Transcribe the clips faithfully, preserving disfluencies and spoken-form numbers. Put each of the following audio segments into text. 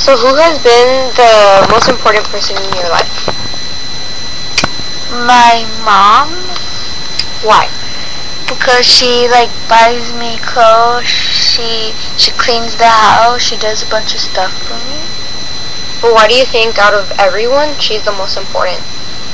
So who has been the most important person in your life? My mom. Why? Because she like buys me clothes, she she cleans the house, she does a bunch of stuff for me. But why do you think out of everyone she's the most important?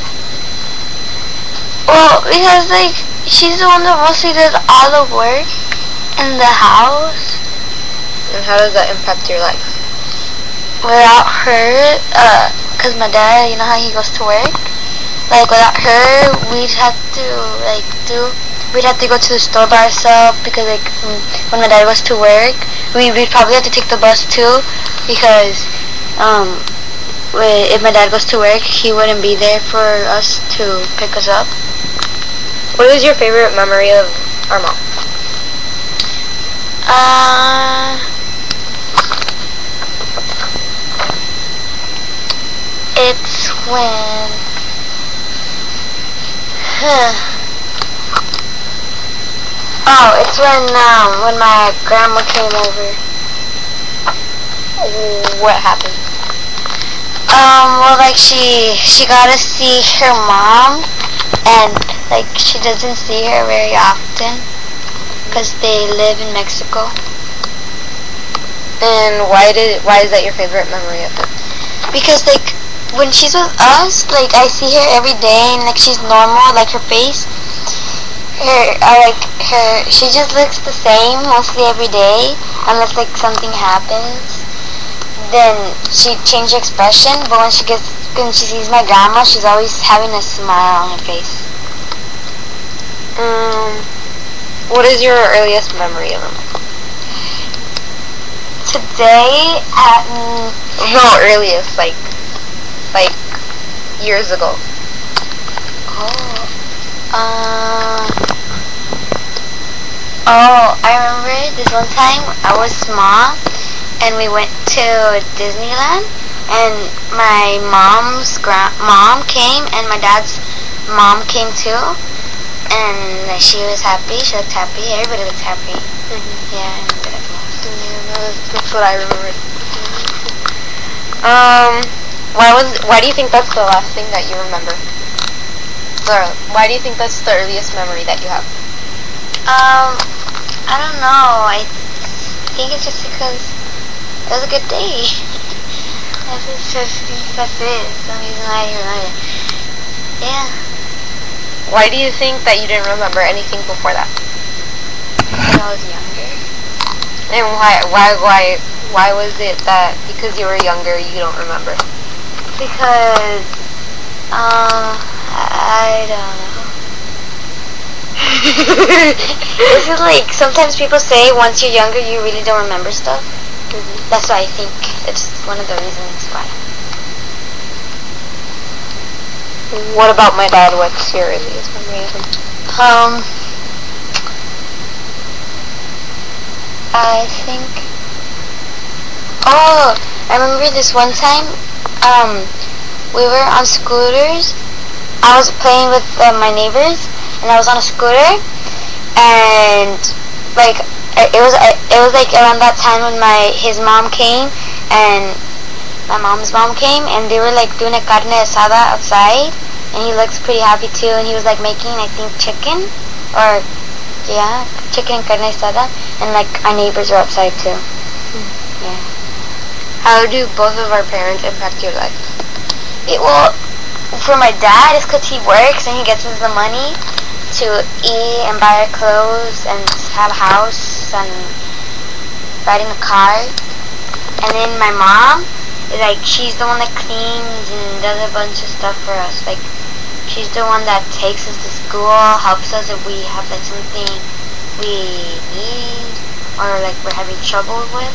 Well, because like she's the one that mostly does all the work in the house. And how does that impact your life? Without her, uh, cause my dad, you know how he goes to work? Like without her, we'd have to like do, we'd have to go to the store by ourselves because like when my dad goes to work, we we'd probably have to take the bus too because um, if my dad goes to work, he wouldn't be there for us to pick us up. What is your favorite memory of our mom? Uh, it's when, huh. Oh, it's when um when my grandma came over. What happened? Um, well, like she she got to see her mom, and like she doesn't see her very often, cause they live in Mexico. And why did why is that your favorite memory of it? Because like when she's with us, like I see her every day, and like she's normal, like her face, her uh, like her, she just looks the same mostly every day, unless like something happens. Then she changes expression, but when she gets when she sees my grandma, she's always having a smile on her face. Um, what is your earliest memory of them? Today at mm, No, earliest, like, like years ago. oh, uh, oh, I remember this one time I was small, and we went to Disneyland, and my mom's gra- mom came, and my dad's mom came too, and like, she was happy. She looked happy. Everybody looked happy. Mm-hmm. Yeah, I remember that the most. Yeah, that's, that's what I remembered. Um, why was why do you think that's the last thing that you remember? Or why do you think that's the earliest memory that you have? Um, I don't know. I think it's just because it was a good day. That's just that's it. Some reason why I remember. Yeah. Why do you think that you didn't remember anything before that? When I was younger. And why why why why was it that because you were younger you don't remember? Because um I don't know. This is like sometimes people say once you're younger you really don't remember stuff. Mm-hmm. That's why I think it's one of the reasons why. What about my dad? What's your earliest memory of him? Um, I think. Oh, I remember this one time. Um, we were on scooters. I was playing with uh, my neighbors, and I was on a scooter, and like it was it was like around that time when my his mom came and my mom's mom came, and they were like doing a carne asada outside, and he looks pretty happy too, and he was like making I think chicken or yeah chicken and carne asada, and like our neighbors are outside too. Mm. Yeah. How do both of our parents impact your life? It, well, for my dad, it's because he works and he gets us the money to eat and buy our clothes and have a house and riding a car. And then my mom, like, she's the one that cleans and does a bunch of stuff for us. Like, she's the one that takes us to school, helps us if we have like something we need or like we're having trouble with.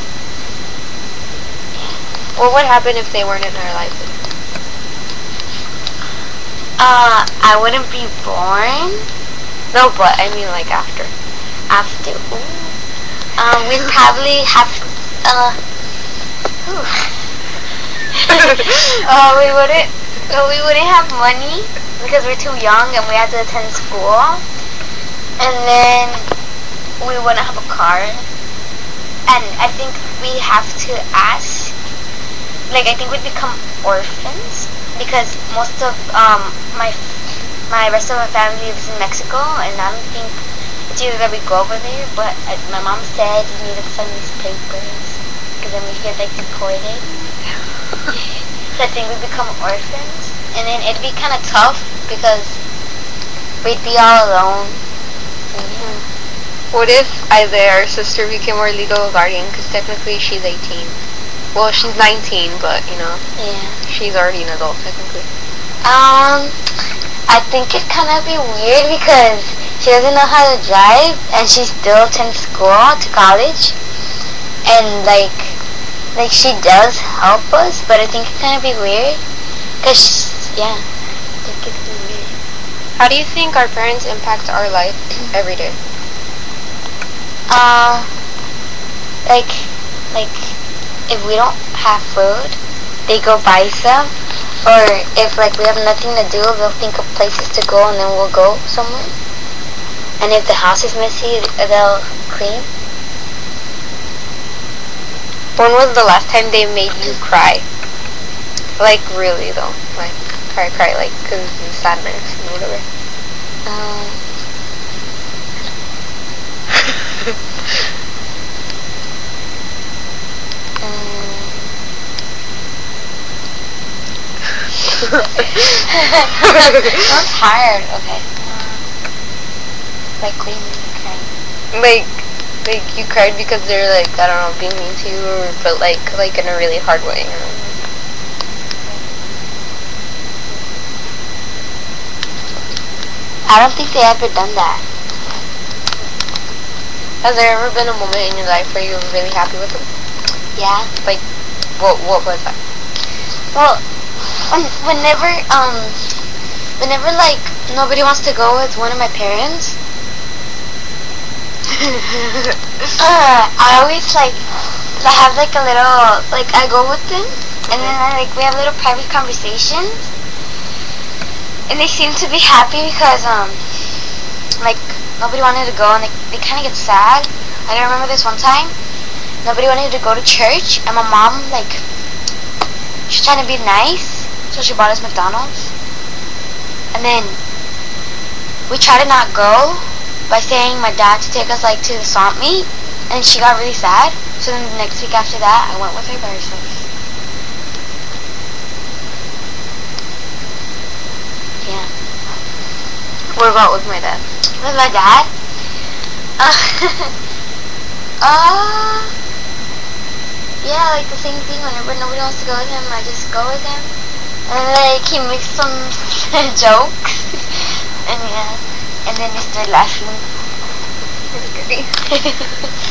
What would happen if they weren't in our life? Uh, I wouldn't be born. No, but I mean like after. After, ooh. Um, we'd probably have, uh, uh, we wouldn't, uh, we wouldn't have money because we're too young and we had to attend school. And then we wouldn't have a car. And I think we have to ask like I think we'd become orphans because most of um my my rest of my family lives in Mexico, and I don't think it's either that we go over there, but uh, my mom said you need to send these papers because then we get like deported. So I think we become orphans, and then it'd be kind of tough because we'd be all alone. Mm-hmm. What if either our sister became our legal guardian? Because technically she's eighteen. Well, she's nineteen, but you know, yeah, she's already an adult technically. Um, I think it'd kind of be weird because she doesn't know how to drive, and she still attends school to college, and like, like she does help us, but I think it kind of be weird, cause yeah, I think it'd be weird. How do you think our parents impact our life every day? Uh, like, like, if we don't have food, they go buy some, or if like we have nothing to do, they'll think of places to go and then we'll go somewhere. And if the house is messy, they'll clean. When was the last time they made you cry? Like really though, like cry, cry, like because of sadness and whatever. Um. I'm tired. Okay. Like when you cry. Like, like you cried because they're like I don't know being mean to you, or but like like in a really hard way. You know? I don't think they ever done that. Has there ever been a moment in your life where you were really happy with them? Yeah. Like, what what was that? Well, when, whenever um, whenever like nobody wants to go with one of my parents, uh, I always like I have like a little like I go with them, and then I like we have little private conversations, and they seem to be happy because um, like nobody wanted to go, and they they kind of get sad. I remember this one time, nobody wanted to go to church, and my mom like she's trying to be nice, so she bought us McDonald's, and then we tried to not go by saying my dad to take us like to the swamp meet, and she got really sad. So then the next week after that, I went with her by herself. Yeah. What about with my dad? With my dad? Uh, uh yeah, like the same thing. Whenever nobody wants to go with him, I just go with him, and like he makes some jokes, and yeah. And then they start laughing.